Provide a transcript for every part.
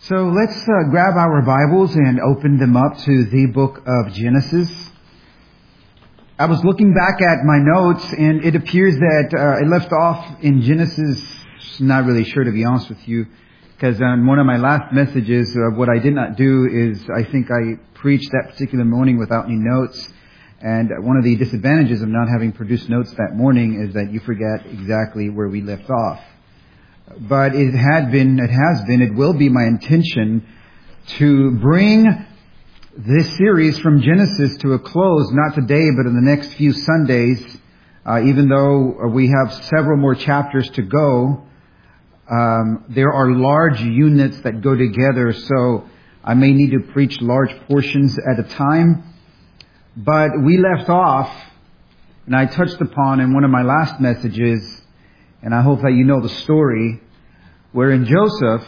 So let's grab our Bibles and open them up to the book of Genesis. I was looking back at my notes, and it appears that I left off in Genesis. Not really sure, to be honest with you, because on one of my last messages, what I did not do is I think I preached that particular morning without any notes. And one of the disadvantages of not having produced notes that morning is that you forget exactly where we left off. But it will be my intention to bring this series from Genesis to a close, not today, but in the next few Sundays. Even though we have several more chapters to go, there are large units that go together, so I may need to preach large portions at a time. But we left off, and I touched upon in one of my last messages, and I hope that you know the story, wherein Joseph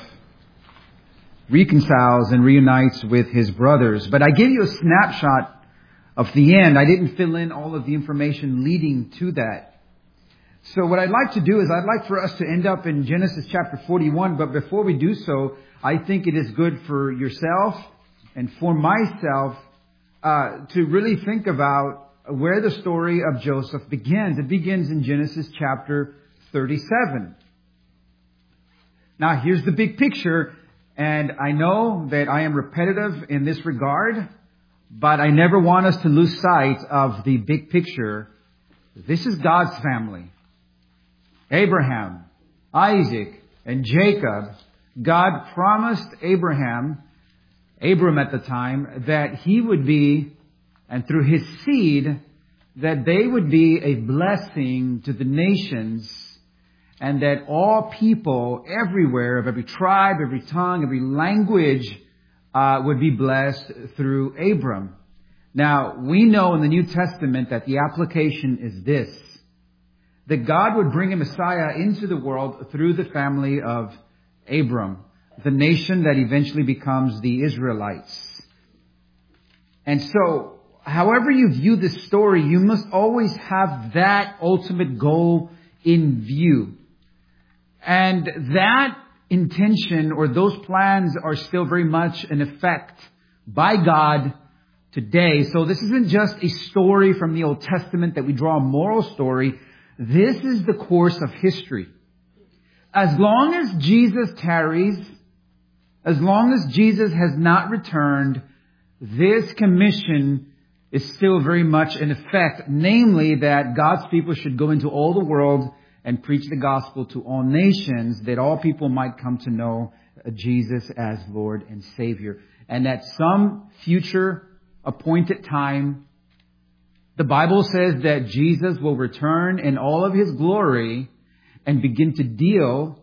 reconciles and reunites with his brothers. But I gave you a snapshot of the end. I didn't fill in all of the information leading to that. So what I'd like to do is I'd like for us to end up in Genesis chapter 41. But before we do so, I think it is good for yourself and for myself to really think about where the story of Joseph begins. It begins in Genesis chapter 37. Now, here's the big picture, and I know that I am repetitive in this regard, but I never want us to lose sight of the big picture. This is God's family. Abraham, Isaac, and Jacob. God promised Abram at the time, that he would be, and through his seed, that they would be a blessing to the nations, and that all people everywhere, of every tribe, every tongue, every language, would be blessed through Abram. Now, we know in the New Testament that the application is this: that God would bring a Messiah into the world through the family of Abram, the nation that eventually becomes the Israelites. And so, however you view this story, you must always have that ultimate goal in view. And that intention or those plans are still very much in effect by God today. So this isn't just a story from the Old Testament that we draw a moral story. This is the course of history. As long as Jesus tarries, as long as Jesus has not returned, this commission is still very much in effect, namely that God's people should go into all the world and preach the gospel to all nations, that all people might come to know Jesus as Lord and Savior. And at some future appointed time, the Bible says that Jesus will return in all of his glory and begin to deal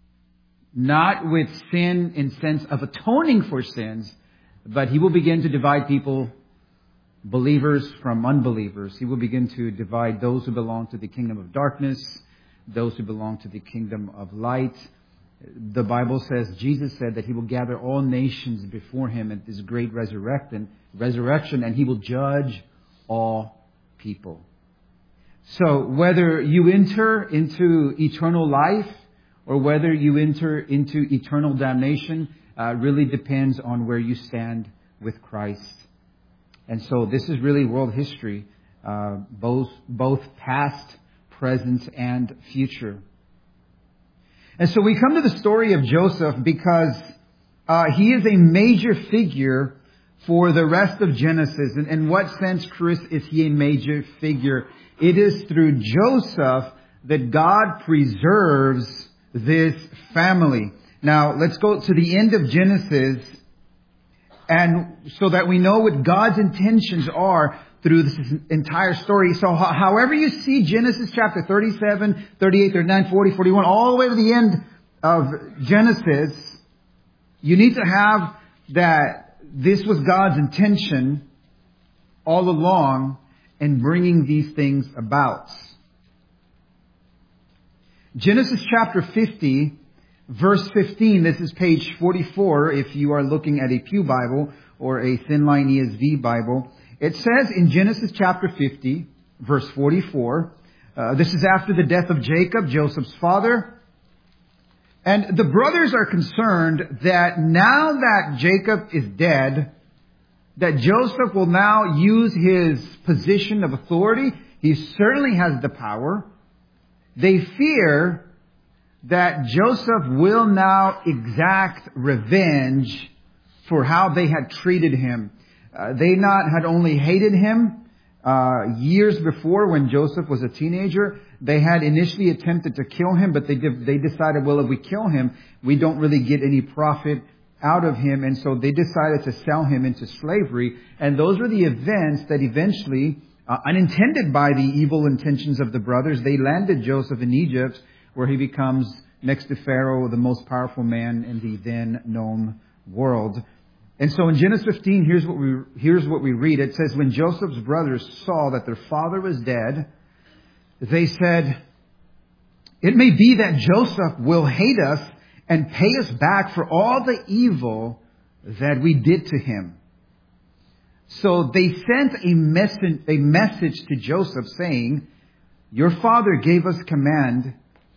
not with sin in sense of atoning for sins, but he will begin to divide people, believers from unbelievers. He will begin to divide those who belong to the kingdom of darkness, those who belong to the kingdom of light. The Bible says, Jesus said that he will gather all nations before him at this great resurrection, and he will judge all people. So whether you enter into eternal life or whether you enter into eternal damnation really depends on where you stand with Christ. And so this is really world history, both past, present, and future. And so we come to the story of Joseph because he is a major figure for the rest of Genesis. And in what sense, Chris, is he a major figure? It is through Joseph that God preserves this family. Now, let's go to the end of Genesis, and so that we know what God's intentions are through this entire story. So however you see Genesis chapter 37, 38, 39, 40, 41, all the way to the end of Genesis, you need to have that this was God's intention all along in bringing these things about. Genesis chapter 50, verse 15, this is page 44 if you are looking at a Pew Bible or a Thinline ESV Bible. It says in Genesis chapter 50, verse 44, this is after the death of Jacob, Joseph's father. And the brothers are concerned that now that Jacob is dead, that Joseph will now use his position of authority. He certainly has the power. They fear that Joseph will now exact revenge for how they had treated him. They had only hated him years before when Joseph was a teenager. They had initially attempted to kill him, but they decided, well, if we kill him, we don't really get any profit out of him. And so they decided to sell him into slavery. And those were the events that eventually, unintended by the evil intentions of the brothers, they landed Joseph in Egypt, where he becomes, next to Pharaoh, the most powerful man in the then known world. And so in Genesis 15, here's what we read. It says, when Joseph's brothers saw that their father was dead, they said, it may be that Joseph will hate us and pay us back for all the evil that we did to him. So they sent a message to Joseph saying, your father gave this command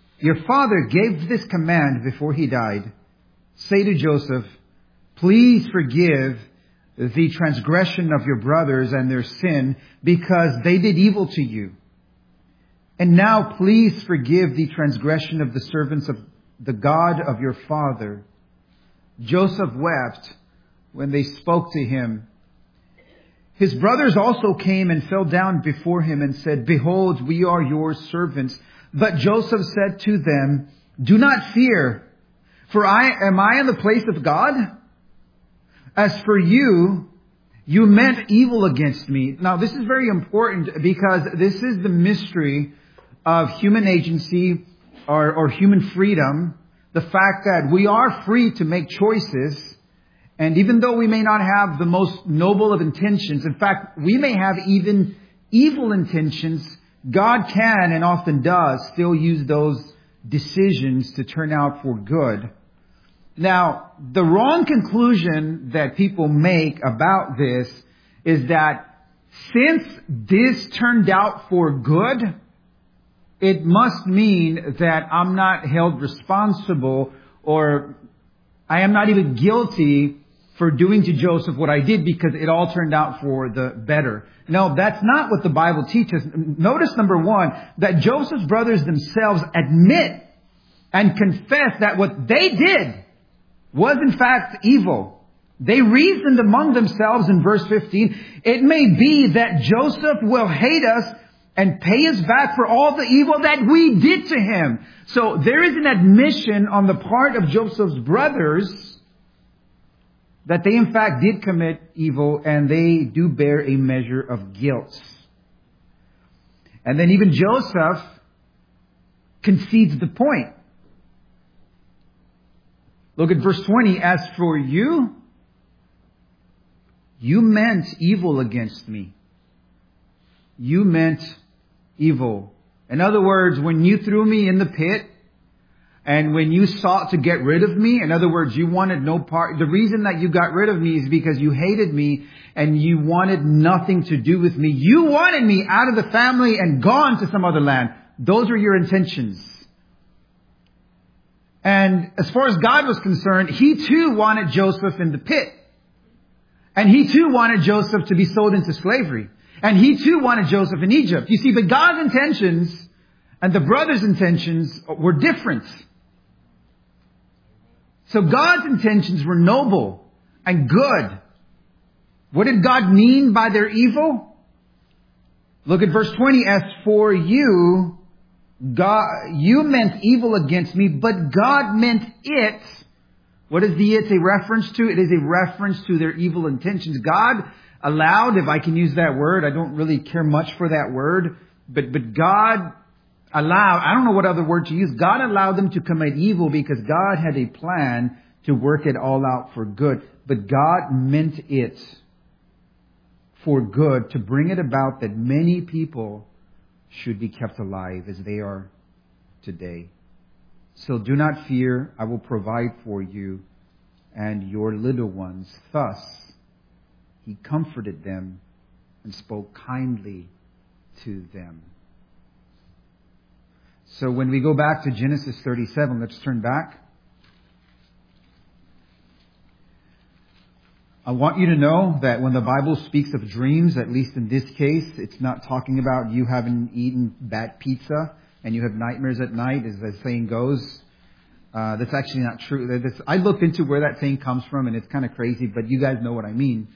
before he died. Say to Joseph, please forgive the transgression of your brothers and their sin, because they did evil to you. And now please forgive the transgression of the servants of the God of your father. Joseph wept when they spoke to him. His brothers also came and fell down before him and said, behold, we are your servants. But Joseph said to them, do not fear, for am I in the place of God? As for you, you meant evil against me. Now, this is very important because this is the mystery of human agency or human freedom. The fact that we are free to make choices. And even though we may not have the most noble of intentions, in fact, we may have even evil intentions, God can and often does still use those decisions to turn out for good. Now, the wrong conclusion that people make about this is that since this turned out for good, it must mean that I'm not held responsible, or I am not even guilty for doing to Joseph what I did because it all turned out for the better. No, that's not what the Bible teaches. Notice, number one, that Joseph's brothers themselves admit and confess that what they did was in fact evil. They reasoned among themselves in verse 15, it may be that Joseph will hate us and pay us back for all the evil that we did to him. So there is an admission on the part of Joseph's brothers that they in fact did commit evil, and they do bear a measure of guilt. And then even Joseph concedes the point. Look at verse 20. As for you, you meant evil against me. You meant evil. In other words, when you threw me in the pit, and when you sought to get rid of me, in other words, you wanted no part. The reason that you got rid of me is because you hated me and you wanted nothing to do with me. You wanted me out of the family and gone to some other land. Those were your intentions. And as far as God was concerned, He too wanted Joseph in the pit. And He too wanted Joseph to be sold into slavery. And He too wanted Joseph in Egypt. You see, but God's intentions and the brothers' intentions were different. So God's intentions were noble and good. What did God mean by their evil? Look at verse 20. As for you, God, you meant evil against me, but God meant it. What is the it a reference to? It is a reference to their evil intentions. God allowed, if I can use that word, I don't really care much for that word, but God allowed, I don't know what other word to use. God allowed them to commit evil because God had a plan to work it all out for good. But God meant it for good, to bring it about that many people should be kept alive as they are today. So do not fear, I will provide for you and your little ones. Thus, He comforted them and spoke kindly to them. So when we go back to Genesis 37, let's turn back. I want you to know that when the Bible speaks of dreams, at least in this case, it's not talking about you having eaten bad pizza and you have nightmares at night, as the saying goes. That's actually not true. I looked into where that saying comes from, and it's kind of crazy, but you guys know what I mean.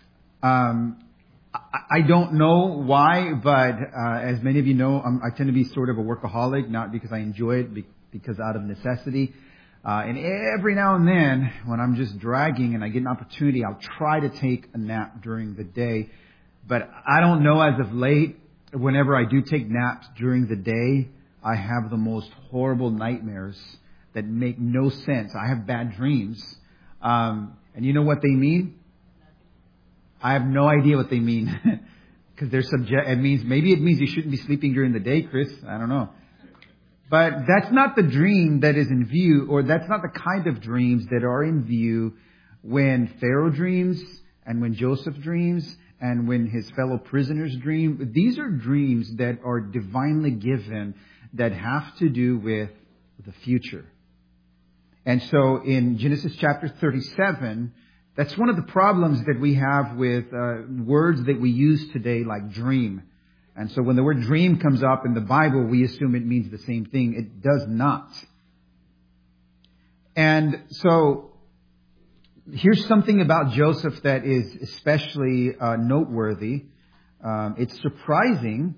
I don't know why, but as many of you know, I tend to be sort of a workaholic, not because I enjoy it, because out of necessity. And every now and then, when I'm just dragging and I get an opportunity, I'll try to take a nap during the day. But I don't know, as of late, whenever I do take naps during the day, I have the most horrible nightmares that make no sense. I have bad dreams. And you know what they mean? I have no idea what they mean. Because maybe it means you shouldn't be sleeping during the day, Chris. I don't know. But that's not the dream that is in view, or that's not the kind of dreams that are in view when Pharaoh dreams and when Joseph dreams and when his fellow prisoners dream. These are dreams that are divinely given that have to do with the future. And so in Genesis chapter 37, that's one of the problems that we have with words that we use today, like dream. And so when the word dream comes up in the Bible, we assume it means the same thing. It does not. And so here's something about Joseph that is especially noteworthy. It's surprising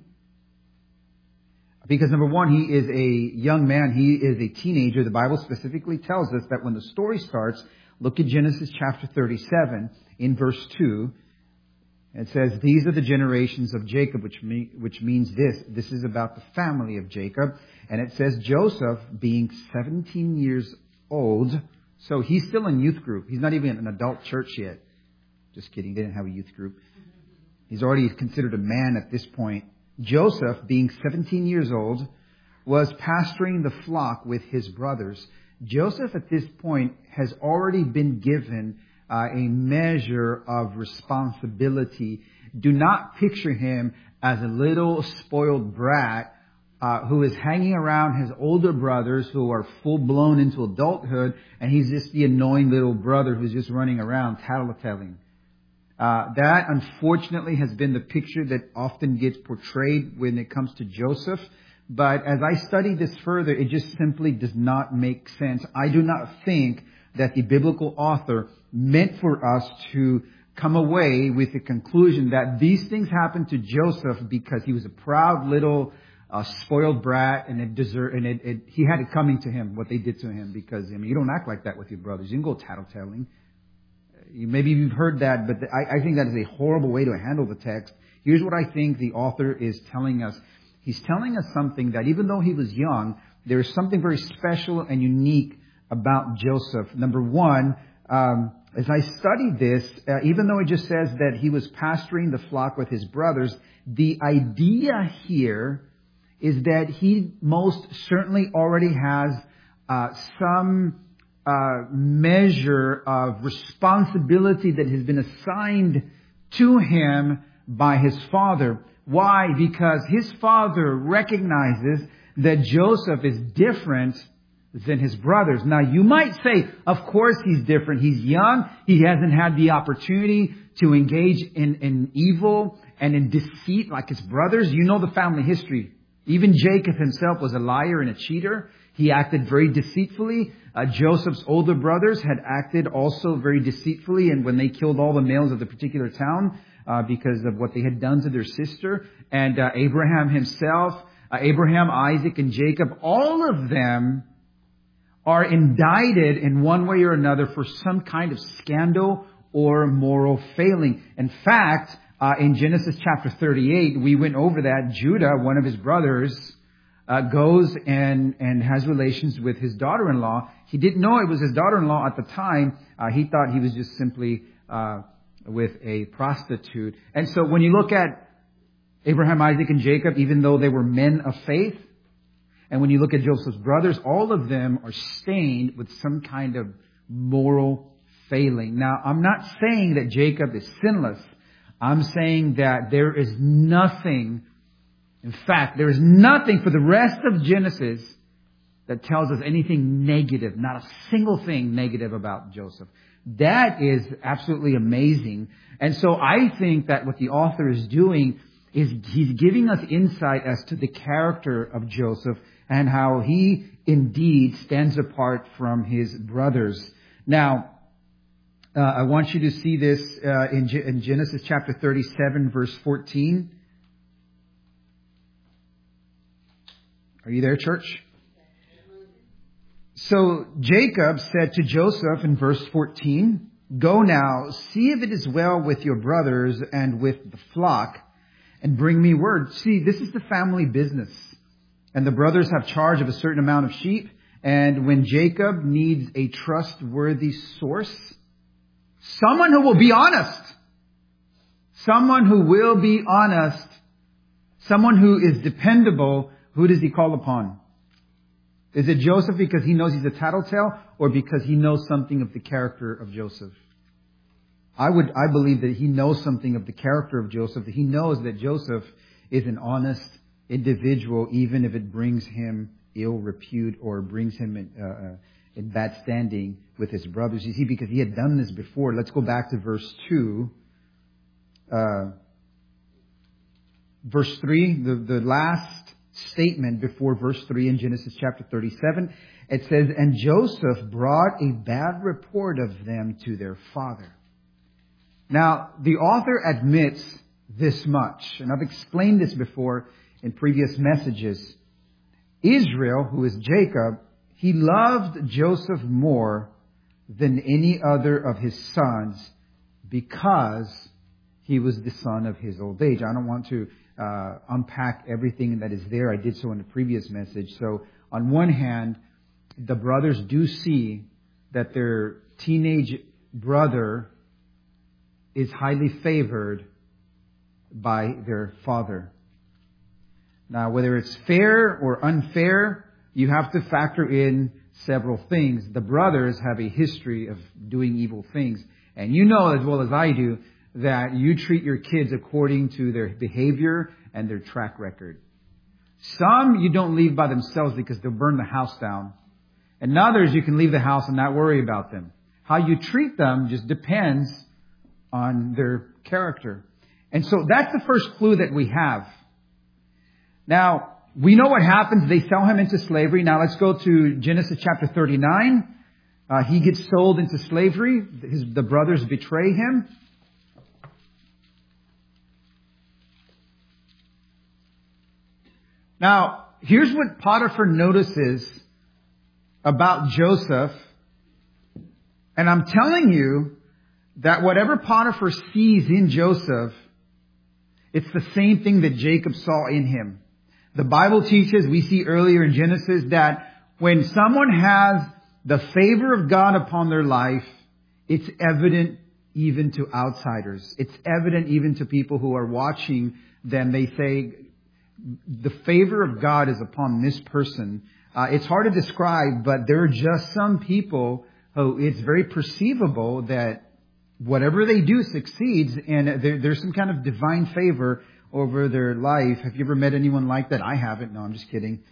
because, number one, he is a young man. He is a teenager. The Bible specifically tells us that when the story starts, look at Genesis chapter 37 in verse 2. It says, these are the generations of Jacob, which means this. This is about the family of Jacob. And it says Joseph being 17 years old. So he's still in youth group. He's not even an adult church yet. Just kidding. They didn't have a youth group. He's already considered a man at this point. Joseph, being 17 years old, was pasturing the flock with his brothers. Joseph at this point has already been given a measure of responsibility. Do not picture him as a little spoiled brat who is hanging around his older brothers who are full-blown into adulthood, and he's just the annoying little brother who's just running around tattletelling. That, unfortunately, has been the picture that often gets portrayed when it comes to Joseph. But as I study this further, it just simply does not make sense. I do not think that the biblical author meant for us to come away with the conclusion that these things happened to Joseph because he was a proud little spoiled brat, and he had it coming to him, what they did to him, because you don't act like that with your brothers. You can go tattletelling. Maybe you've heard that, but I think that is a horrible way to handle the text. Here's what I think the author is telling us. He's telling us something that even though he was young, there is something very special and unique about Joseph. Number one, as I studied this, even though it just says that he was pasturing the flock with his brothers, the idea here is that he most certainly already has some measure of responsibility that has been assigned to him by his father. Why? Because his father recognizes that Joseph is different than his brothers. Now, you might say, of course he's different. He's young. He hasn't had the opportunity to engage in evil and in deceit like his brothers. You know the family history. Even Jacob himself was a liar and a cheater. He acted very deceitfully. Joseph's older brothers had acted also very deceitfully, and when they killed all the males of the particular town because of what they had done to their sister. And Abraham himself, Abraham, Isaac, and Jacob, all of them are indicted in one way or another for some kind of scandal or moral failing. In fact, in Genesis chapter 38, we went over that. Judah, one of his brothers, goes and has relations with his daughter-in-law. He didn't know it was his daughter-in-law at the time. He thought he was just simply with a prostitute. And so when you look at Abraham, Isaac, and Jacob, even though they were men of faith, and when you look at Joseph's brothers, all of them are stained with some kind of moral failing. Now, I'm not saying that Jacob is sinless. I'm saying that there is nothing, in fact, there is nothing for the rest of Genesis that tells us anything negative, not a single thing negative about Joseph. That is absolutely amazing. And so I think that what the author is doing is he's giving us insight as to the character of Joseph and how he indeed stands apart from his brothers. Now, I want you to see this in Genesis chapter 37, verse 14. Are you there, church? So Jacob said to Joseph in verse 14, "Go now, see if it is well with your brothers and with the flock, and bring me word." See, this is the family business. And the brothers have charge of a certain amount of sheep. And when Jacob needs a trustworthy source, someone who will be honest, someone who will be honest, someone who is dependable, who does he call upon? Is it Joseph because he knows he's a tattletale, or because he knows something of the character of Joseph? I believe that he knows something of the character of Joseph, that he knows that Joseph is an honest individual, even if it brings him ill repute or brings him in bad standing with his brothers. You see, because he had done this before. Let's go back to verse 2. Verse 3, the last statement before verse 3 in Genesis chapter 37, it says, "And Joseph brought a bad report of them to their father." Now, the author admits this much, and I've explained this before in previous messages. Israel, who is Jacob, he loved Joseph more than any other of his sons because he was the son of his old age. I don't want to unpack everything that is there. I did so in the previous message. So on one hand, the brothers do see that their teenage brother is highly favored by their father. Now, whether it's fair or unfair, you have to factor in several things. The brothers have a history of doing evil things. And you know as well as I do that you treat your kids according to their behavior and their track record. Some you don't leave by themselves because they'll burn the house down. And others you can leave the house and not worry about them. How you treat them just depends on their character. And so that's the first clue that we have. Now, we know what happens. They sell him into slavery. Now let's go to Genesis chapter 39. He gets sold into slavery. The brothers betray him. Now, here's what Potiphar notices about Joseph. And I'm telling you that whatever Potiphar sees in Joseph, it's the same thing that Jacob saw in him. The Bible teaches, we see earlier in Genesis, that when someone has the favor of God upon their life, it's evident even to outsiders. It's evident even to people who are watching them. They say, the favor of God is upon this person. It's hard to describe, but there are just some people who it's very perceivable that whatever they do succeeds, and there's some kind of divine favor over their life. Have you ever met anyone like that? I haven't. No, I'm just kidding.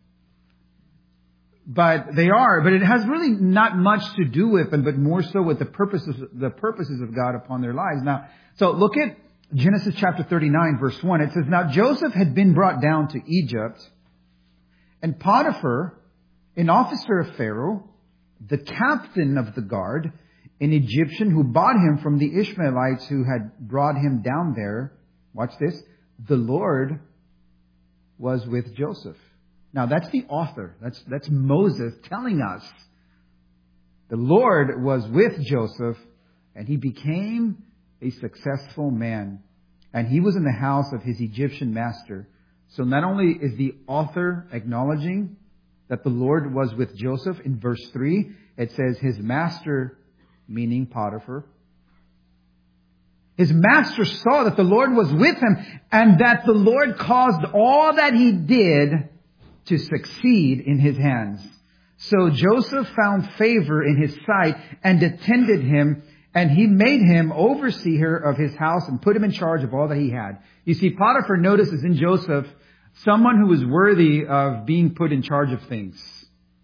But it has really not much to do with them, but more so with the purposes of God upon their lives. Now, so look at Genesis chapter 39, verse 1. It says, "Now Joseph had been brought down to Egypt, and Potiphar, an officer of Pharaoh, the captain of the guard, an Egyptian who bought him from the Ishmaelites who had brought him down there," watch this, "the Lord was with Joseph." Now that's the author. That's Moses telling us. The Lord was with Joseph, and he became a successful man. And he was in the house of his Egyptian master. So not only is the author acknowledging that the Lord was with Joseph, in verse 3, it says his master, meaning Potiphar, his master saw that the Lord was with him and that the Lord caused all that he did to succeed in his hands. So Joseph found favor in his sight and attended him, and he made him overseer of his house and put him in charge of all that he had. You see, Potiphar notices in Joseph someone who was worthy of being put in charge of things.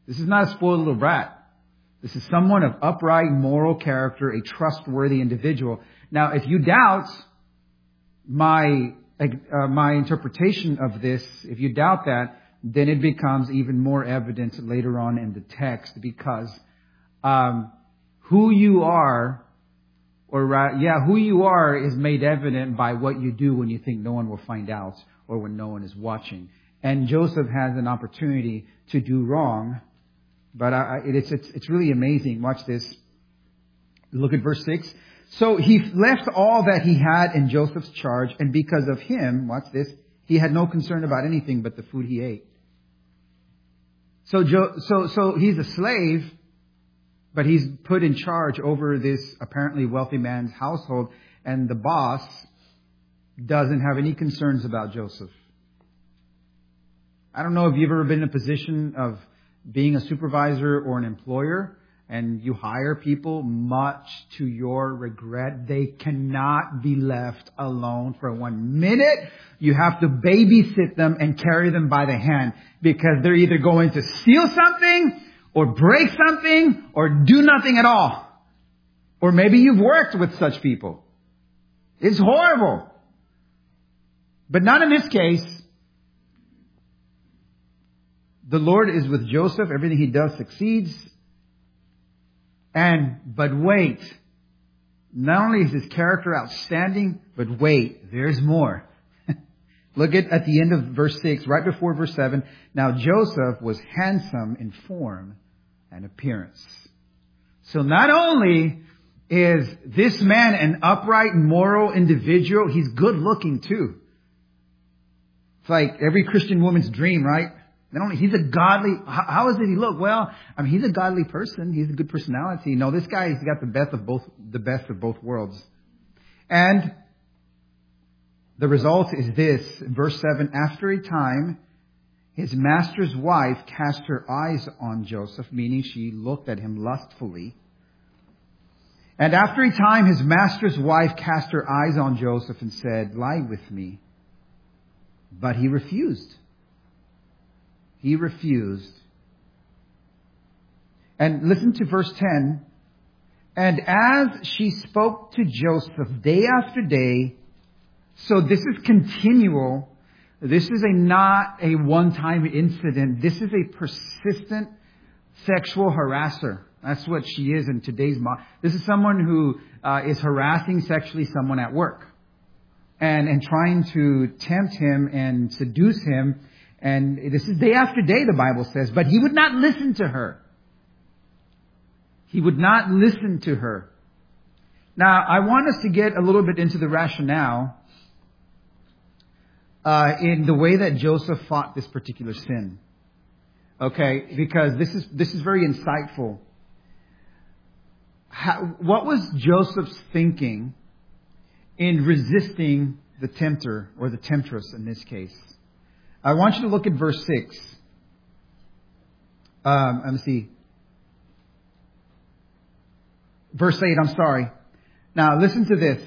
This is not a spoiled little brat. This is someone of upright moral character, a trustworthy individual. Now, if you doubt my interpretation of this, if you doubt that, then it becomes even more evident later on in the text, because who you are is made evident by what you do when you think no one will find out or when no one is watching. And Joseph has an opportunity to do wrong, but it's really amazing. Watch this. Look at verse 6. So he left all that he had in Joseph's charge, and because of him, watch this, he had no concern about anything but the food he ate. So he's a slave, but he's put in charge over this apparently wealthy man's household, and the boss doesn't have any concerns about Joseph. I don't know if you've ever been in a position of being a supervisor or an employer, and you hire people, much to your regret, they cannot be left alone for 1 minute. You have to babysit them and carry them by the hand, because they're either going to steal something or break something or do nothing at all. Or maybe you've worked with such people. It's horrible. But not in this case. The Lord is with Joseph. Everything he does succeeds. But wait. Not only is his character outstanding, but wait, there's more. Look at the end of verse 6, right before verse 7. Now Joseph was handsome in form and appearance. So not only is this man an upright, moral individual, he's good looking too. It's like every Christian woman's dream, right? Not only he's a godly, how does he look? Well, I mean, he's a godly person. He's a good personality. No, this guy, he's got the best of both worlds. And the result is this, verse 7, after a time, his master's wife cast her eyes on Joseph, meaning she looked at him lustfully. And after a time, his master's wife cast her eyes on Joseph and said, lie with me. But he refused. He refused. And listen to verse 10. And as she spoke to Joseph day after day, so this is continual. This is not a one-time incident. This is a persistent sexual harasser. That's what she is in today's model. This is someone who is harassing sexually someone at work and trying to tempt him and seduce him. And this is day after day, the Bible says. But he would not listen to her. He would not listen to her. Now, I want us to get a little bit into the rationale in the way that Joseph fought this particular sin. Okay, because this is very insightful. What was Joseph's thinking in resisting the tempter or the temptress in this case? I want you to look at verse 6. Let me see. Verse 8, I'm sorry. Now listen to this.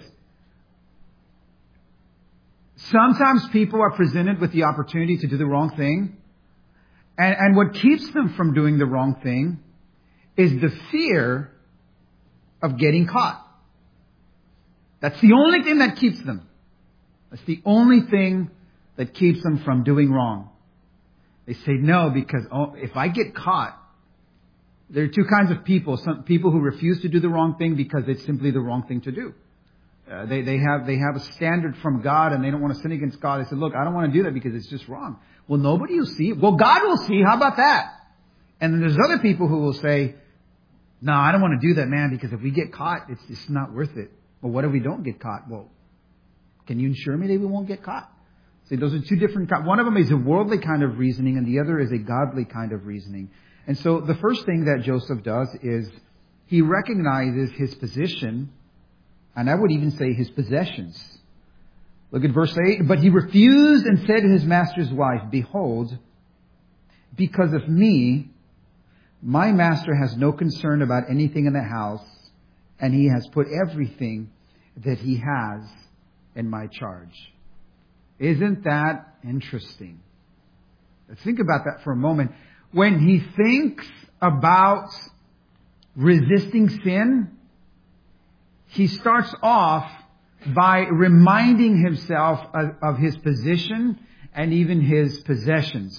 Sometimes people are presented with the opportunity to do the wrong thing. And what keeps them from doing the wrong thing is the fear of getting caught. That's the only thing that keeps them. That's the only thing that keeps them from doing wrong. They say no, because if I get caught, there are two kinds of people. Some people who refuse to do the wrong thing because it's simply the wrong thing to do. They have a standard from God and they don't want to sin against God. They say, look, I don't want to do that because it's just wrong. Well, nobody will see. Well, God will see. How about that? And then there's other people who will say, no, I don't want to do that, man, because if we get caught, it's not worth it. Well, what if we don't get caught? Well, can you ensure me that we won't get caught? See, those are two different kinds. One of them is a worldly kind of reasoning and the other is a godly kind of reasoning. And so the first thing that Joseph does is he recognizes his position, and I would even say his possessions. Look at verse 8. But he refused and said to his master's wife, behold, because of me, my master has no concern about anything in the house, and he has put everything that he has in my charge. Isn't that interesting? Let's think about that for a moment. when he thinks about resisting sin, he starts off by reminding himself of his position and even his possessions.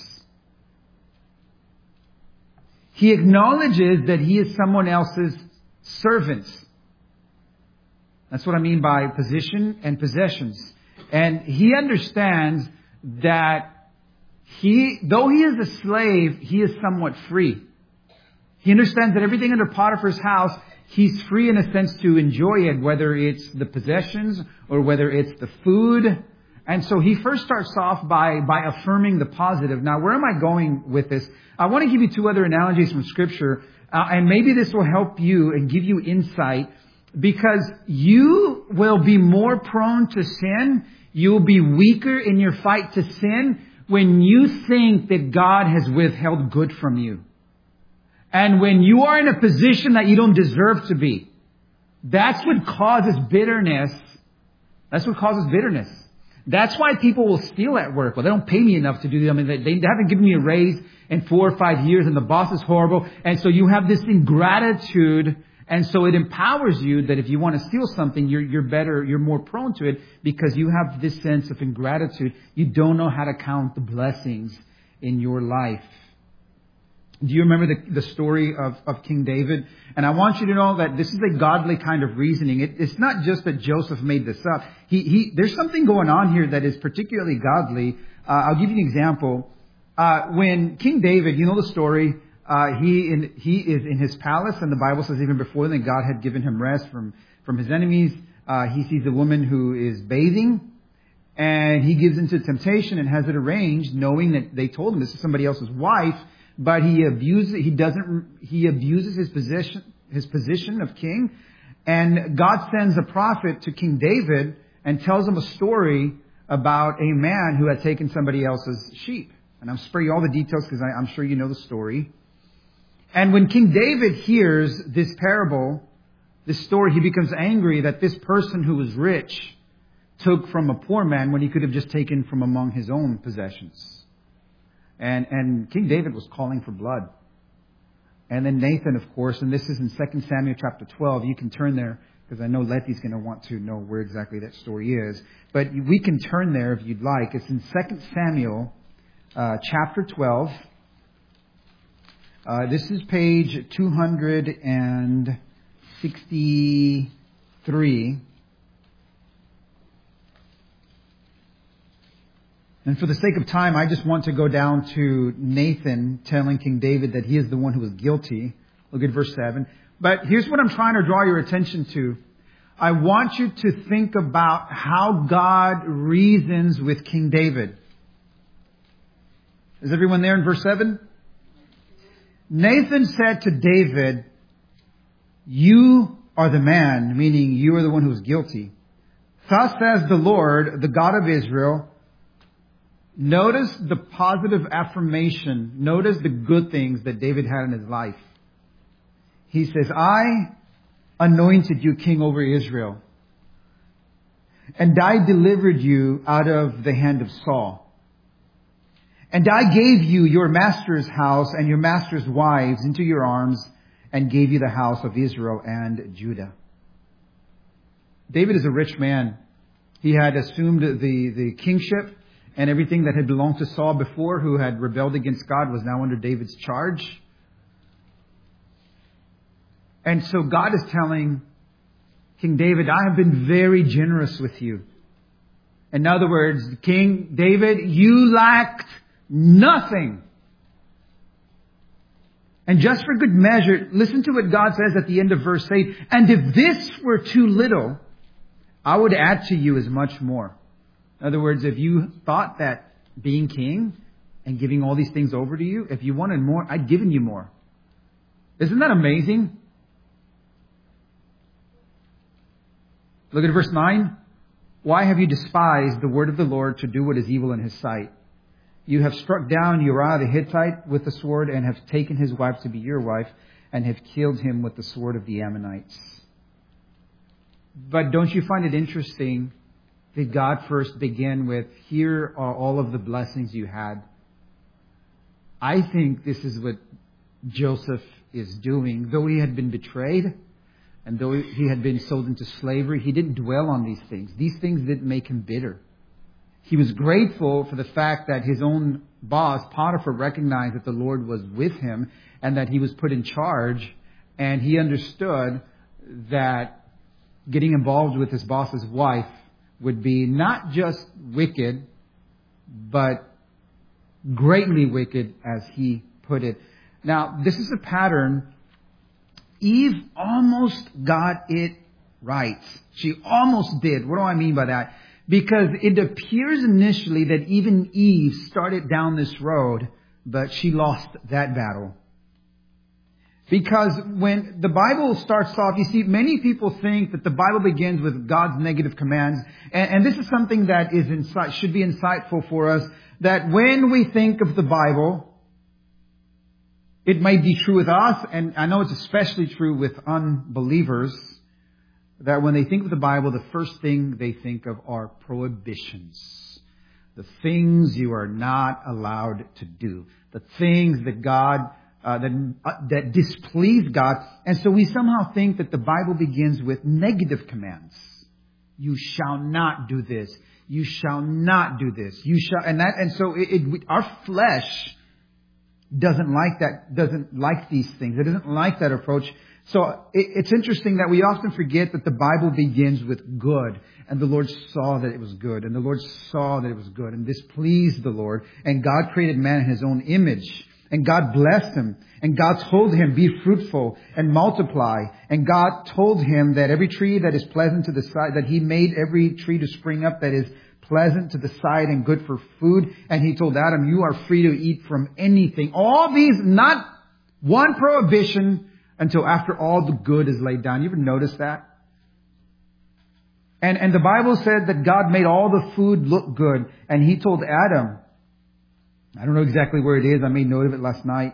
He acknowledges that he is someone else's servant. That's what I mean by position and possessions. And he understands that though he is a slave, he is somewhat free. He understands that everything under Potiphar's house, he's free in a sense to enjoy it, whether it's the possessions or whether it's the food. And so he first starts off by affirming the positive. Now, where am I going with this? I want to give you two other analogies from Scripture, and maybe this will help you and give you insight, because you will be more prone to sin. You will be weaker in your fight to sin when you think that God has withheld good from you. And when you are in a position that you don't deserve to be. That's what causes bitterness. That's what causes bitterness. That's why people will steal at work. Well, they don't pay me enough to do that. I mean, they haven't given me a raise in 4 or 5 years and the boss is horrible. And so you have this ingratitude. And so it empowers you that if you want to steal something, you're more prone to it because you have this sense of ingratitude. You don't know how to count the blessings in your life. Do you remember the story of King David? And I want you to know that this is a godly kind of reasoning. It's not just that Joseph made this up. There's something going on here that is particularly godly. I'll give you an example. When King David, you know the story, he is in his palace, and the Bible says even before then God had given him rest from his enemies. He sees a woman who is bathing, and he gives into temptation and has it arranged, knowing that they told him this is somebody else's wife. But he abuses his position of king. And God sends a prophet to King David and tells him a story about a man who had taken somebody else's sheep. And I'm sparing you all the details because I'm sure you know the story. And when King David hears this parable, this story, he becomes angry that this person who was rich took from a poor man when he could have just taken from among his own possessions. And King David was calling for blood. And then Nathan, of course, and this is in 2 Samuel chapter 12. You can turn there because I know Letty's going to want to know where exactly that story is. But we can turn there if you'd like. It's in 2 Samuel chapter 12. This is page 263. And for the sake of time, I just want to go down to Nathan telling King David that he is the one who was guilty. Look at verse 7. But here's what I'm trying to draw your attention to. I want you to think about how God reasons with King David. Is everyone there in verse 7? Nathan said to David, "You are the man," meaning you are the one who is guilty. "Thus says the Lord, the God of Israel." Notice the positive affirmation. Notice the good things that David had in his life. He says, "I anointed you king over Israel, and I delivered you out of the hand of Saul. And I gave you your master's house and your master's wives into your arms, and gave you the house of Israel and Judah." David is a rich man. He had assumed the kingship. And everything that had belonged to Saul before, who had rebelled against God, was now under David's charge. And so God is telling King David, "I have been very generous with you." In other words, King David, you lacked nothing. And just for good measure, listen to what God says at the end of verse 8. "And if this were too little, I would add to you as much more." In other words, if you thought that being king and giving all these things over to you, if you wanted more, I'd given you more. Isn't that amazing? Look at verse 9. "Why have you despised the word of the Lord to do what is evil in his sight? You have struck down Uriah the Hittite with the sword, and have taken his wife to be your wife, and have killed him with the sword of the Ammonites." But don't you find it interesting that God first began with, "Here are all of the blessings you had. I think this is what Joseph is doing. Though he had been betrayed and though he had been sold into slavery, he didn't dwell on these things. These things didn't make him bitter. He was grateful for the fact that his own boss, Potiphar, recognized that the Lord was with him and that he was put in charge. And he understood that getting involved with his boss's wife would be not just wicked, but greatly wicked, as he put it. Now, this is a pattern. Eve almost got it right. She almost did. What do I mean by that? Because it appears initially that even Eve started down this road, but she lost that battle. Because when the Bible starts off, you see, many people think that the Bible begins with God's negative commands. And this is something that should be insightful for us, that when we think of the Bible, it might be true with us, and I know it's especially true with unbelievers, that when they think of the Bible, the first thing they think of are prohibitions. The things you are not allowed to do. The things that that displease God. And so we somehow think that the Bible begins with negative commands. You shall not do this. You shall not do this. You shall, and so our flesh doesn't like these things. It doesn't like that approach. So it's interesting that we often forget that the Bible begins with good. And the Lord saw that it was good. And the Lord saw that it was good. And this pleased the Lord. And God created man in His own image. And God blessed him. And God told him, be fruitful and multiply. And God told him that every tree that is pleasant to the sight, that He made every tree to spring up that is pleasant to the sight and good for food. And He told Adam, you are free to eat from anything. All these, not one prohibition until after all the good is laid down. You ever notice that? And the Bible said that God made all the food look good. And He told Adam, I don't know exactly where it is. I made note of it last night.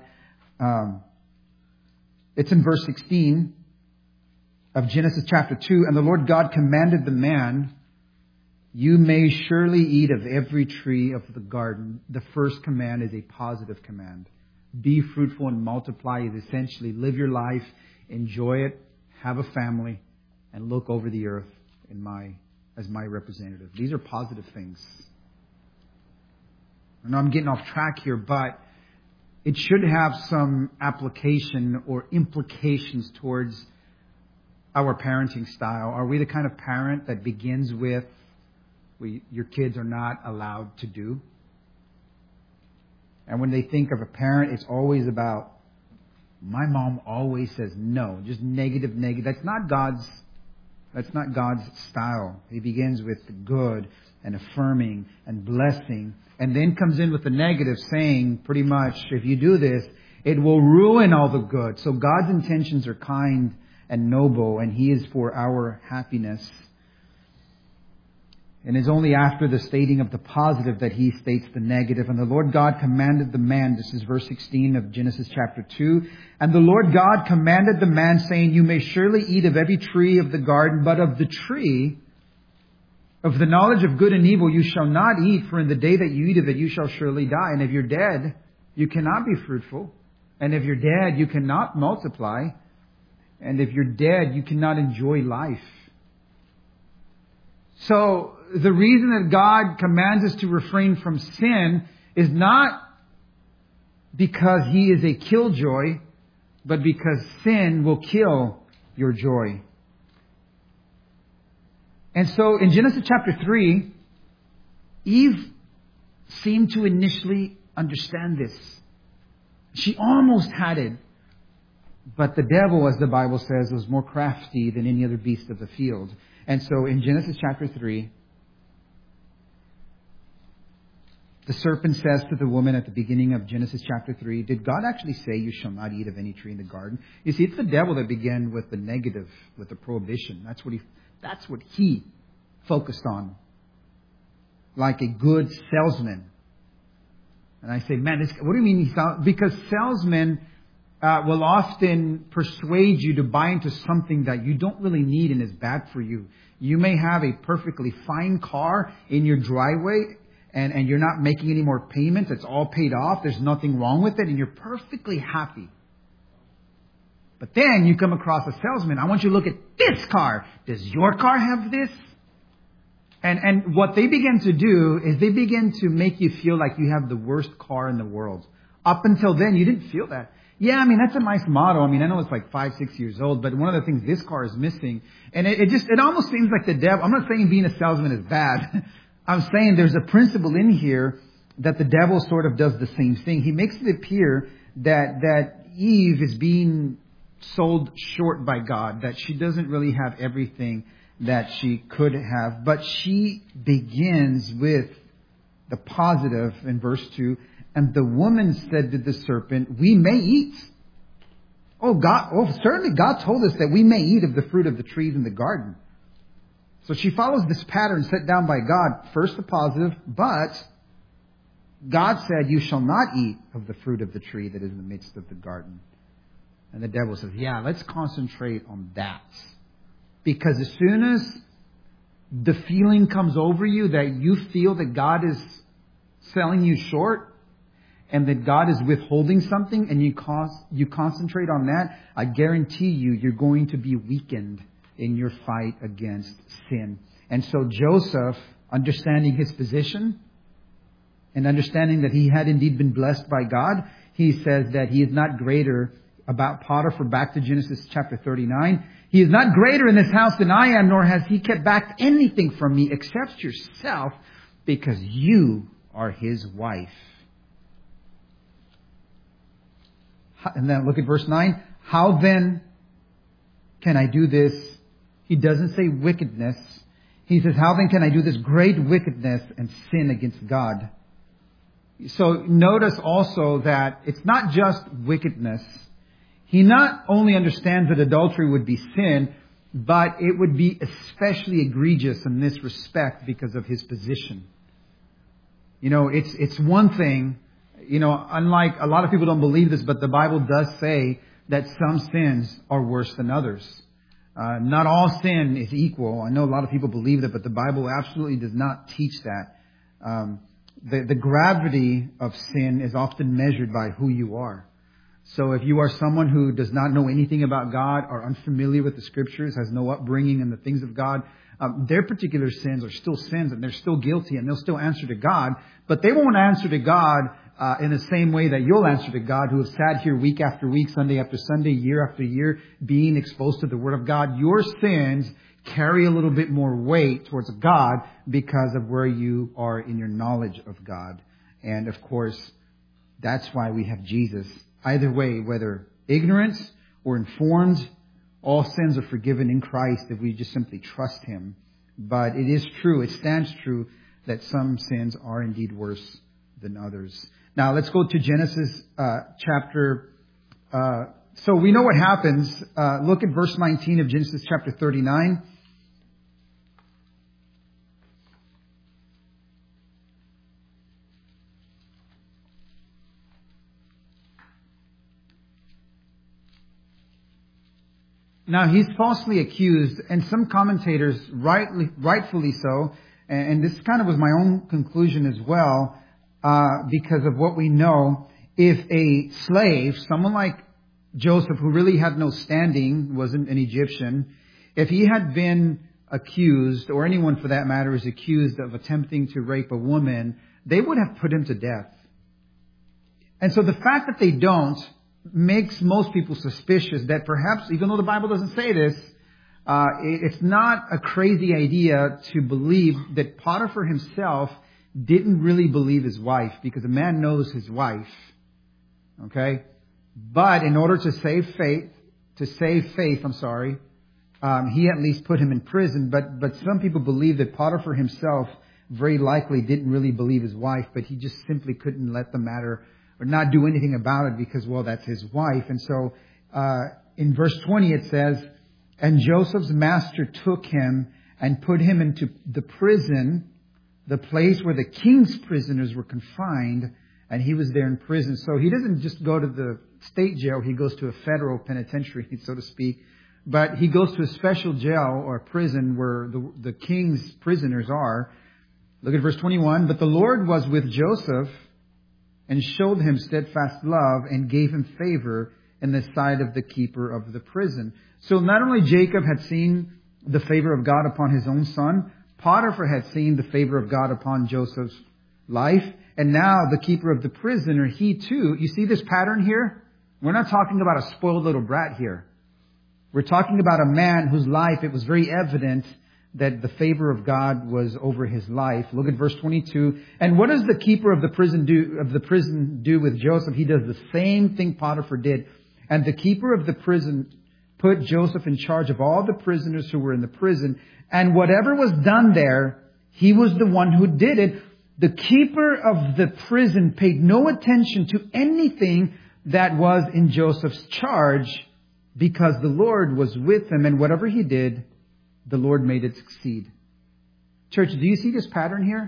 It's in verse 16 of Genesis chapter 2. And the Lord God commanded the man, you may surely eat of every tree of the garden. The first command is a positive command. Be fruitful and multiply is essentially live your life, enjoy it, have a family, and look over the earth as my representative. These are positive things. I know I'm getting off track here, but it should have some application or implications towards our parenting style. Are we the kind of parent that begins with, your kids are not allowed to do? And when they think of a parent, it's always about, my mom always says no, just negative. That's not God's style. He begins with good and affirming and blessing, and then comes in with the negative, saying pretty much, if you do this, it will ruin all the good. So God's intentions are kind and noble, and He is for our happiness. And it's only after the stating of the positive that He states the negative. And the Lord God commanded the man, this is verse 16 of Genesis chapter 2. And the Lord God commanded the man, saying, you may surely eat of every tree of the garden, but of the tree of the knowledge of good and evil you shall not eat, for in the day that you eat of it you shall surely die. And if you're dead, you cannot be fruitful. And if you're dead, you cannot multiply. And if you're dead, you cannot enjoy life. So the reason that God commands us to refrain from sin is not because He is a killjoy, but because sin will kill your joy. And so in Genesis chapter 3, Eve seemed to initially understand this. She almost had it. But the devil, as the Bible says, was more crafty than any other beast of the field. And so in Genesis chapter 3, the serpent says to the woman at the beginning of Genesis chapter 3, did God actually say you shall not eat of any tree in the garden? You see, it's the devil that began with the negative, with the prohibition. That's what he focused on. Like a good salesman. And I say, man, what do you mean? Because salesmen will often persuade you to buy into something that you don't really need and is bad for you. You may have a perfectly fine car in your driveway, and you're not making any more payments. It's all paid off. There's nothing wrong with it, and you're perfectly happy. But then you come across a salesman. I want you to look at this car. Does your car have this? And what they begin to do is they begin to make you feel like you have the worst car in the world. Up until then, you didn't feel that. Yeah, I mean, that's a nice model. I mean, I know it's like 5, 6 years old, but one of the things this car is missing, and it almost seems like the devil. I'm not saying being a salesman is bad. I'm saying there's a principle in here that the devil sort of does the same thing. He makes it appear that Eve is being sold short by God, that she doesn't really have everything that she could have. But she begins with the positive in verse 2. And the woman said to the serpent, we may eat. Certainly God told us that we may eat of the fruit of the trees in the garden. So she follows this pattern set down by God. First the positive, but God said, you shall not eat of the fruit of the tree that is in the midst of the garden. And the devil says, yeah, let's concentrate on that. Because as soon as the feeling comes over you that you feel that God is selling you short and that God is withholding something and you concentrate on that, I guarantee you're going to be weakened in your fight against sin. And so Joseph, understanding his position and understanding that he had indeed been blessed by God, he says that he is not greater about Potiphar, back to Genesis chapter 39. He is not greater in this house than I am, nor has he kept back anything from me except yourself, because you are his wife. And then look at verse 9. How then can I do this? He doesn't say wickedness. He says, how then can I do this great wickedness and sin against God? So notice also that it's not just wickedness. He not only understands that adultery would be sin, but it would be especially egregious in this respect because of his position. You know, it's one thing, you know, unlike a lot of people don't believe this, but the Bible does say that some sins are worse than others. Not all sin is equal. I know a lot of people believe that, but the Bible absolutely does not teach that. The gravity of sin is often measured by who you are. So if you are someone who does not know anything about God or unfamiliar with the Scriptures, has no upbringing in the things of God, their particular sins are still sins and they're still guilty and they'll still answer to God. But they won't answer to God in the same way that you'll answer to God, who have sat here week after week, Sunday after Sunday, year after year, being exposed to the Word of God. Your sins carry a little bit more weight towards God because of where you are in your knowledge of God. And of course, that's why we have Jesus. Either way, whether ignorant or informed, all sins are forgiven in Christ if we just simply trust Him. But it is true, it stands true, that some sins are indeed worse than others. Now let's go to Genesis chapter. So we know what happens. Look at verse 19 of Genesis chapter 39. Now, he's falsely accused, and some commentators, rightfully so, and this kind of was my own conclusion as well, because of what we know. If a slave, someone like Joseph, who really had no standing, wasn't an Egyptian, if he had been accused, or anyone for that matter is accused of attempting to rape a woman, they would have put him to death. And so the fact that they don't makes most people suspicious that perhaps, even though the Bible doesn't say this, it's not a crazy idea to believe that Potiphar himself didn't really believe his wife, because a man knows his wife. Okay? But in order to save faith, he at least put him in prison. But some people believe that Potiphar himself very likely didn't really believe his wife, but he just simply couldn't let the matter or not do anything about it because, well, that's his wife. And so in verse 20 it says, and Joseph's master took him and put him into the prison, the place where the king's prisoners were confined, and he was there in prison. So he doesn't just go to the state jail, he goes to a federal penitentiary, so to speak. But he goes to a special jail or prison where the king's prisoners are. Look at verse 21. But the Lord was with Joseph and showed him steadfast love and gave him favor in the sight of the keeper of the prison. So not only Jacob had seen the favor of God upon his own son, Potiphar had seen the favor of God upon Joseph's life. And now the keeper of the prisoner, he too, you see this pattern here? We're not talking about a spoiled little brat here. We're talking about a man whose life, it was very evident that the favor of God was over his life. Look at verse 22. And what does the keeper of the prison do with Joseph? He does the same thing Potiphar did. And the keeper of the prison put Joseph in charge of all the prisoners who were in the prison. And whatever was done there, he was the one who did it. The keeper of the prison paid no attention to anything that was in Joseph's charge because the Lord was with him, and whatever he did, the Lord made it succeed. Church, do you see this pattern here?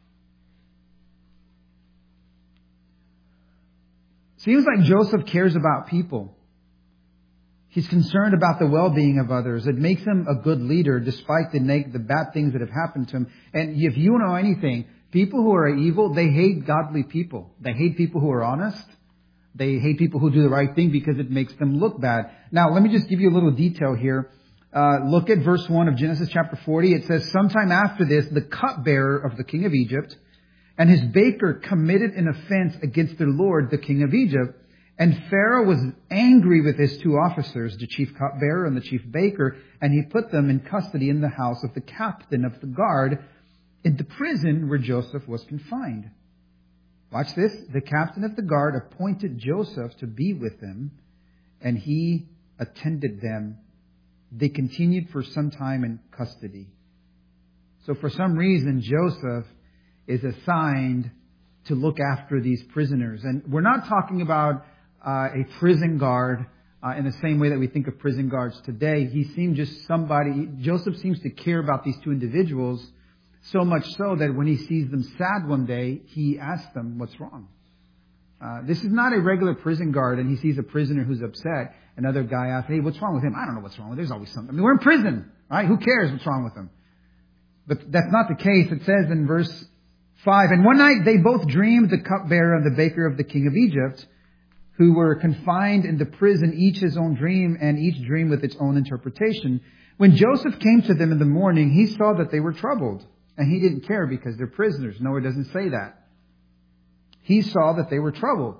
Seems like Joseph cares about people. He's concerned about the well-being of others. It makes him a good leader despite the bad things that have happened to him. And if you know anything, people who are evil, they hate godly people. They hate people who are honest. They hate people who do the right thing because it makes them look bad. Now, let me just give you a little detail here. Look at verse 1 of Genesis chapter 40. It says, sometime after this, the cupbearer of the king of Egypt and his baker committed an offense against their lord, the king of Egypt. And Pharaoh was angry with his two officers, the chief cupbearer and the chief baker, and he put them in custody in the house of the captain of the guard in the prison where Joseph was confined. Watch this. The captain of the guard appointed Joseph to be with them, and he attended them. They continued for some time in custody. So for some reason, Joseph is assigned to look after these prisoners. And we're not talking about a prison guard in the same way that we think of prison guards today. Joseph seems to care about these two individuals so much so that when he sees them sad one day, he asks them, what's wrong? This is not a regular prison guard and he sees a prisoner who's upset. Another guy asks, hey, what's wrong with him? I don't know what's wrong with him. There's always something. I mean, we're in prison, right? Who cares what's wrong with him? But that's not the case. It says in verse 5, and one night they both dreamed, the cupbearer and the baker of the king of Egypt, who were confined in the prison, each his own dream, and each dream with its own interpretation. When Joseph came to them in the morning, he saw that they were troubled. And he didn't care because they're prisoners. No, it doesn't say that. He saw that they were troubled.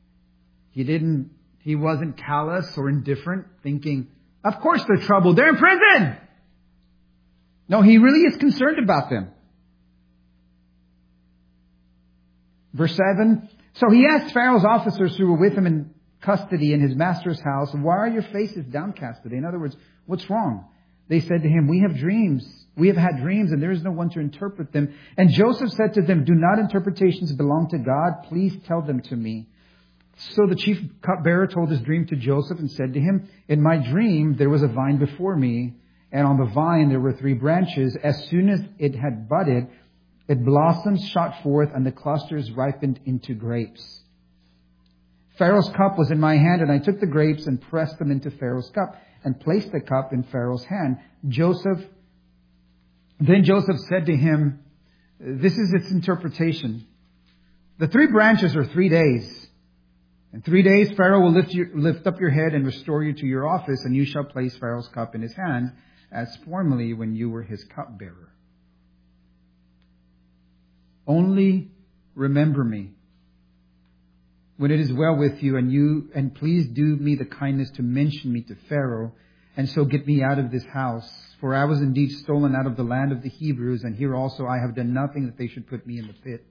He wasn't callous or indifferent, thinking, of course they're troubled. They're in prison. No, he really is concerned about them. Verse 7. So he asked Pharaoh's officers who were with him in custody in his master's house, why are your faces downcast today? In other words, what's wrong? They said to him, we have dreams. We have had dreams and there is no one to interpret them. And Joseph said to them, do not interpretations belong to God? Please tell them to me. So the chief cupbearer told his dream to Joseph and said to him, in my dream there was a vine before me, and on the vine there were 3 branches. As soon as it had budded, it blossoms shot forth and the clusters ripened into grapes. Pharaoh's cup was in my hand, and I took the grapes and pressed them into Pharaoh's cup and placed the cup in Pharaoh's hand. Then Joseph said to him, this is its interpretation. The 3 branches are 3 days. In 3 days, Pharaoh will lift up your head and restore you to your office, and you shall place Pharaoh's cup in his hand, as formerly when you were his cupbearer. Only remember me when it is well with you, and please do me the kindness to mention me to Pharaoh, and so get me out of this house. For I was indeed stolen out of the land of the Hebrews, and here also I have done nothing that they should put me in the pit.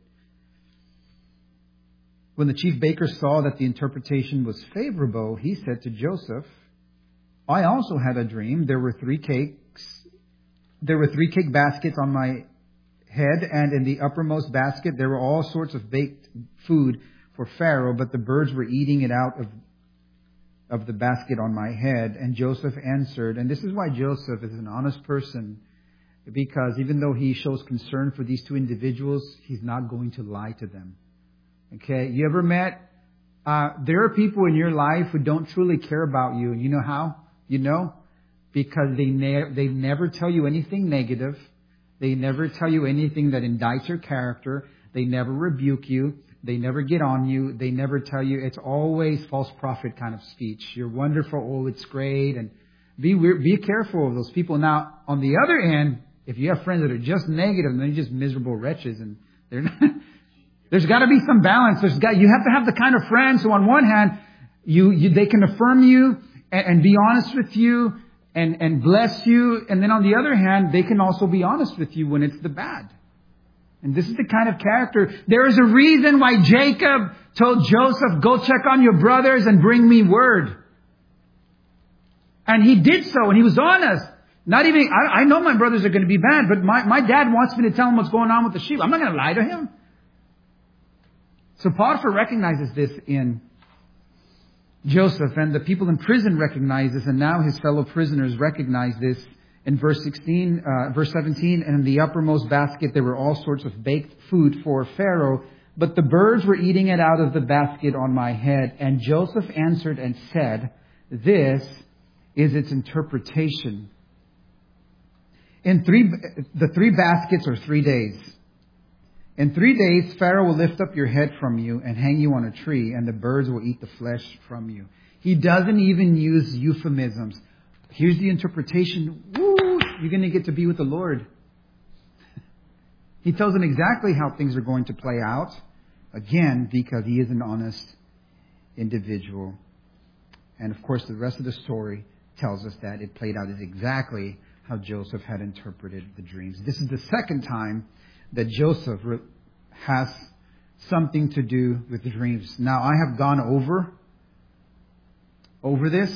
When the chief baker saw that the interpretation was favorable, he said to Joseph, I also had a dream. There were 3 cakes. There were 3 cake baskets on my head, and in the uppermost basket there were all sorts of baked food for Pharaoh, but the birds were eating it out of the basket on my head. And Joseph answered, and this is why Joseph is an honest person, because even though he shows concern for these 2 individuals, he's not going to lie to them. Okay, you ever met, there are people in your life who don't truly care about you. And you know how? You know? Because they never tell you anything negative. They never tell you anything that indicts your character. They never rebuke you. They never get on you. They never tell you. It's always false prophet kind of speech. You're wonderful. Oh, it's great. And be careful of those people. Now, on the other end, if you have friends that are just negative, and they're just miserable wretches, and they're not, there's got to be some balance. You have to have the kind of friends who, on one hand, they can affirm you and be honest with you and bless you, and then on the other hand, they can also be honest with you when it's the bad. And this is the kind of character. There is a reason why Jacob told Joseph, go check on your brothers and bring me word. And he did so, and he was honest. Not even, I know my brothers are going to be bad, but my dad wants me to tell him what's going on with the sheep. I'm not going to lie to him. So Potiphar recognizes this in Joseph, and the people in prison recognize this, and now his fellow prisoners recognize this. In verse 17, and in the uppermost basket there were all sorts of baked food for Pharaoh, but the birds were eating it out of the basket on my head. And Joseph answered and said, this is its interpretation. The 3 baskets are 3 days. In 3 days, Pharaoh will lift up your head from you and hang you on a tree, and the birds will eat the flesh from you. He doesn't even use euphemisms. Here's the interpretation. Woo, you're going to get to be with the Lord. He tells them exactly how things are going to play out. Again, because he is an honest individual. And of course, the rest of the story tells us that it played out as exactly how Joseph had interpreted the dreams. This is the second time that Joseph has something to do with the dreams. Now, I have gone over this.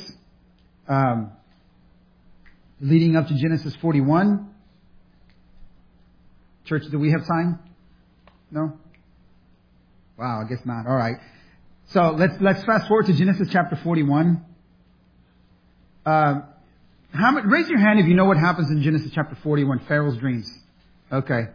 Leading up to Genesis 41. Church, do we have time? No? Wow, I guess not. All right. So let's fast forward to Genesis chapter 41. Raise your hand if you know what happens in Genesis chapter 41, Pharaoh's dreams. Okay.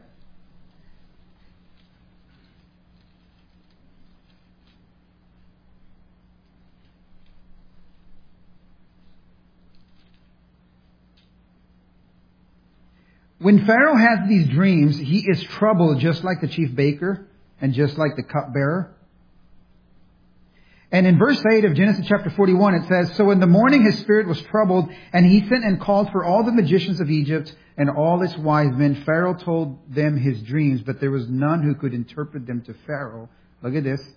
When Pharaoh has these dreams, he is troubled just like the chief baker and just like the cupbearer. And in verse 8 of Genesis chapter 41, it says, so in the morning his spirit was troubled, and he sent and called for all the magicians of Egypt and all its wise men. Pharaoh told them his dreams, but there was none who could interpret them to Pharaoh. Look at this.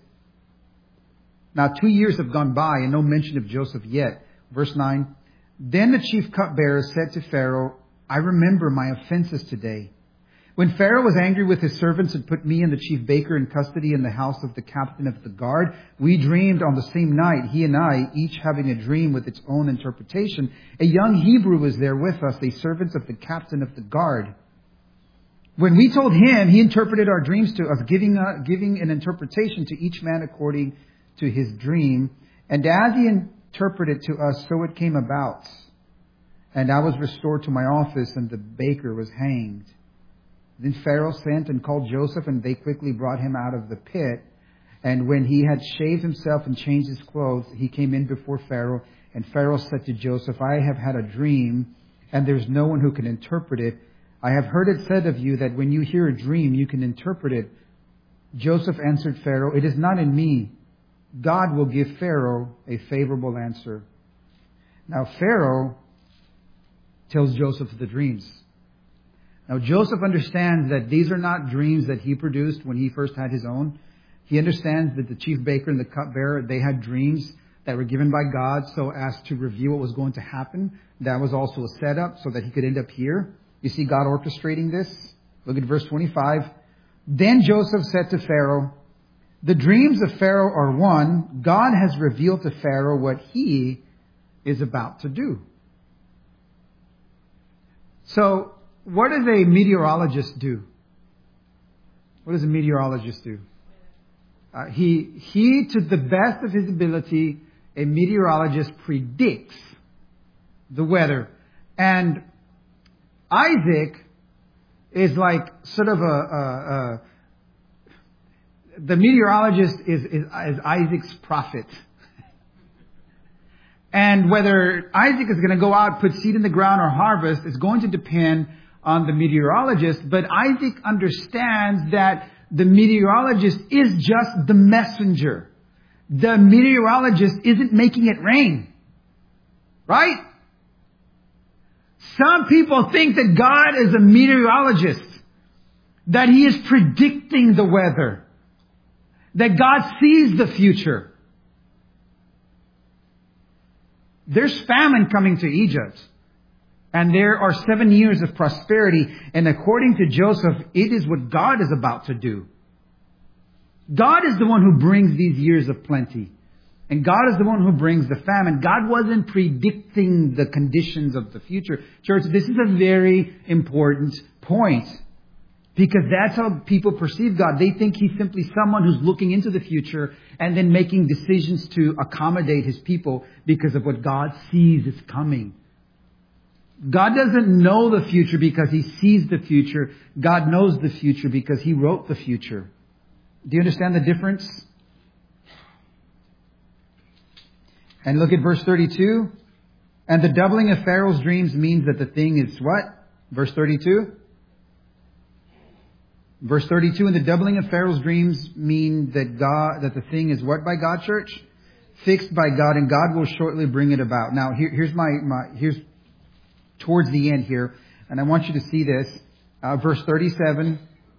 Now 2 years have gone by and no mention of Joseph yet. Verse 9, then the chief cupbearer said to Pharaoh, I remember my offenses today. When Pharaoh was angry with his servants and put me and the chief baker in custody in the house of the captain of the guard, we dreamed on the same night, he and I, each having a dream with its own interpretation. A young Hebrew was there with us, a servant of the captain of the guard. When we told him, he interpreted our dreams to us, giving an interpretation to each man according to his dream. And as he interpreted to us, so it came about. And I was restored to my office, and the baker was hanged. Then Pharaoh sent and called Joseph, and they quickly brought him out of the pit. And when he had shaved himself and changed his clothes, he came in before Pharaoh. And Pharaoh said to Joseph, I have had a dream, and there's no one who can interpret it. I have heard it said of you that when you hear a dream, you can interpret it. Joseph answered Pharaoh, it is not in me. God will give Pharaoh a favorable answer. Now Pharaoh tells Joseph the dreams. Now Joseph understands that these are not dreams that he produced when he first had his own. He understands that the chief baker and the cupbearer, they had dreams that were given by God so as to reveal what was going to happen. That was also a setup so that he could end up here. You see God orchestrating this? Look at verse 25. Then Joseph said to Pharaoh, the dreams of Pharaoh are one. God has revealed to Pharaoh what he is about to do. So, what does a meteorologist do? What does a meteorologist do? He, to the best of his ability, a meteorologist predicts the weather. And Isaac is like sort of the meteorologist is Isaac's prophet. And whether Isaac is going to go out, put seed in the ground or harvest is going to depend on the meteorologist, but Isaac understands that the meteorologist is just the messenger. The meteorologist isn't making it rain. Right? Some people think that God is a meteorologist, that He is predicting the weather, that God sees the future. There's famine coming to Egypt, and there are 7 years of prosperity, and according to Joseph, it is what God is about to do. God is the one who brings these years of plenty. And God is the one who brings the famine. God wasn't predicting the conditions of the future. Church, this is a very important point. Because that's how people perceive God. They think He's simply someone who's looking into the future and then making decisions to accommodate His people because of what God sees is coming. God doesn't know the future because He sees the future. God knows the future because He wrote the future. Do you understand the difference? And look at verse 32. And the doubling of Pharaoh's dreams means that the thing is what? Verse 32. Verse 32, and the doubling of Pharaoh's dreams mean that the thing is what by God, church? Fixed by God, and God will shortly bring it about. Now, here's here's towards the end here, and I want you to see this. Verse 37.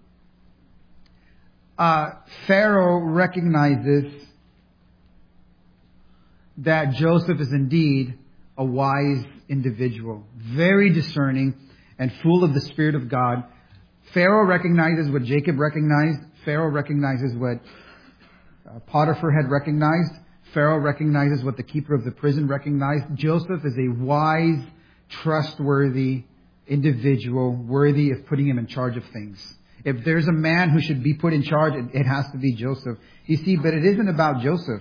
Pharaoh recognizes that Joseph is indeed a wise individual, very discerning and full of the Spirit of God. Pharaoh recognizes what Jacob recognized. Pharaoh recognizes what Potiphar had recognized. Pharaoh recognizes what the keeper of the prison recognized. Joseph is a wise, trustworthy individual, worthy of putting him in charge of things. If there's a man who should be put in charge, it has to be Joseph. You see, but it isn't about Joseph.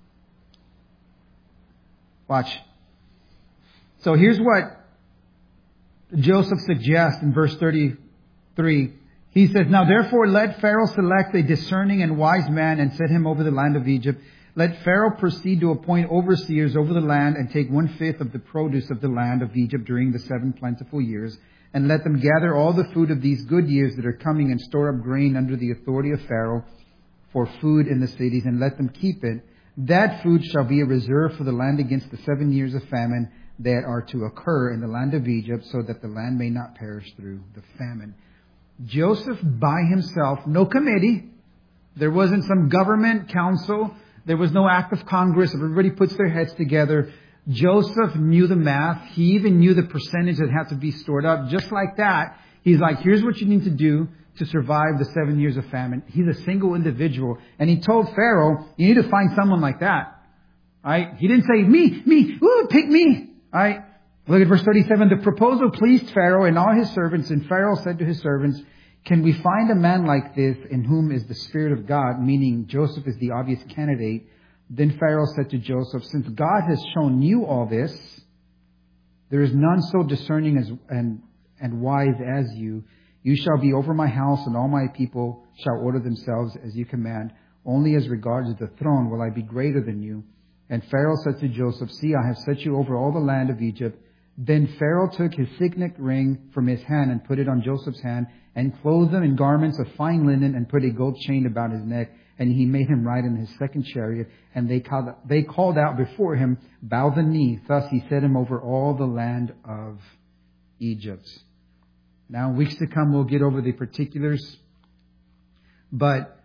Watch. So here's what Joseph suggests in verse 33. He says, now therefore let Pharaoh select a discerning and wise man and set him over the land of Egypt. Let Pharaoh proceed to appoint overseers over the land and take 1/5 of the produce of the land of Egypt during the 7 plentiful years. And let them gather all the food of these good years that are coming and store up grain under the authority of Pharaoh for food in the cities, and let them keep it. That food shall be a reserve for the land against the 7 years of famine that are to occur in the land of Egypt, so that the land may not perish through the famine. Joseph by himself, no committee. There wasn't some government council. There was no act of Congress. Everybody puts their heads together. Joseph knew the math. He even knew the percentage that had to be stored up. Just like that, he's like, here's what you need to do to survive the 7 years of famine. He's a single individual. And he told Pharaoh, you need to find someone like that. Right? He didn't say, me, ooh, pick me. Right? Look at verse 37. The proposal pleased Pharaoh and all his servants. And Pharaoh said to his servants, can we find a man like this in whom is the Spirit of God? Meaning Joseph is the obvious candidate. Then Pharaoh said to Joseph, since God has shown you all this, there is none so discerning and wise as you. You shall be over my house, and all my people shall order themselves as you command. Only as regards the throne will I be greater than you. And Pharaoh said to Joseph, see, I have set you over all the land of Egypt. Then Pharaoh took his signet ring from his hand and put it on Joseph's hand, and clothed him in garments of fine linen, and put a gold chain about his neck. And he made him ride in his second chariot. And they called out before him, bow the knee. Thus he set him over all the land of Egypt. Now, in weeks to come, we'll get over the particulars. But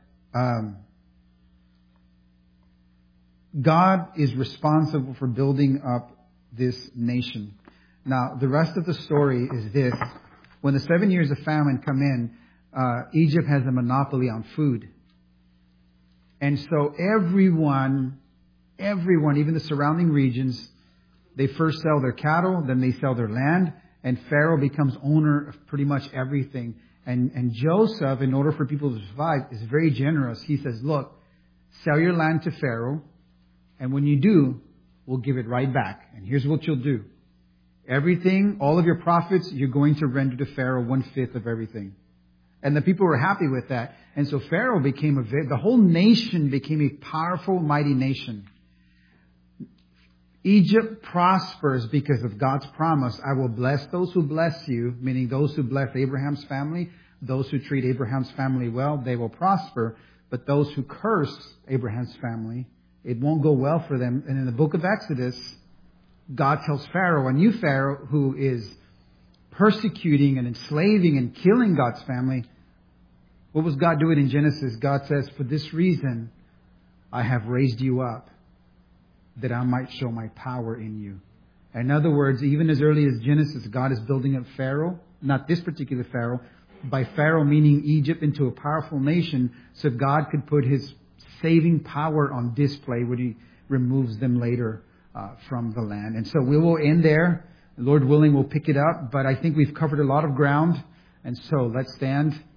God is responsible for building up this nation. Now, the rest of the story is this. When the 7 years of famine come in, Egypt has a monopoly on food. And so everyone, even the surrounding regions, they first sell their cattle, then they sell their land, and Pharaoh becomes owner of pretty much everything. And Joseph, in order for people to survive, is very generous. He says, look, sell your land to Pharaoh, and when you do, we'll give it right back. And here's what you'll do. Everything, all of your profits, you're going to render to Pharaoh 1/5 of everything. And the people were happy with that. And so Pharaoh the whole nation became a powerful, mighty nation. Egypt prospers because of God's promise. I will bless those who bless you, meaning those who bless Abraham's family, those who treat Abraham's family well, they will prosper. But those who curse Abraham's family, it won't go well for them. And in the book of Exodus, God tells Pharaoh, a new Pharaoh who is persecuting and enslaving and killing God's family. What was God doing in Genesis? God says, for this reason, I have raised you up, that I might show my power in you. In other words, even as early as Genesis, God is building up Pharaoh, not this particular Pharaoh, by Pharaoh meaning Egypt, into a powerful nation so God could put His saving power on display when He removes them later from the land. And so we will end there. Lord willing, we'll pick it up. But I think we've covered a lot of ground. And so let's stand.